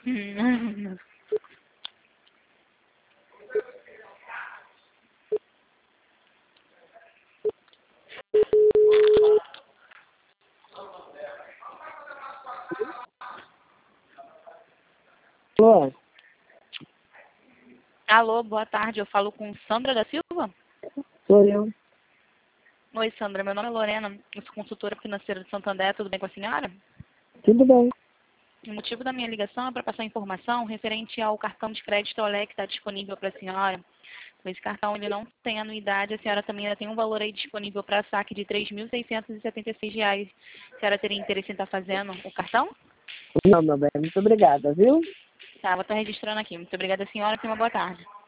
Alô? Alô, boa tarde. Eu falo com Sandra da Silva? Sou eu. Oi, Sandra. Meu nome é Lorena. Eu sou consultora financeira de Santander. Tudo bem com a senhora? Tudo bem. O motivo da minha ligação é para passar informação referente ao cartão de crédito Olé que está disponível para a senhora. Esse cartão ele não tem anuidade. A senhora também ainda tem um valor aí disponível para saque de R$ 3.676. A senhora teria interesse em estar fazendo o cartão? Não, meu bem. Muito obrigada, viu? Tá, vou estar registrando aqui. Muito obrigada, senhora. Tenha uma boa tarde.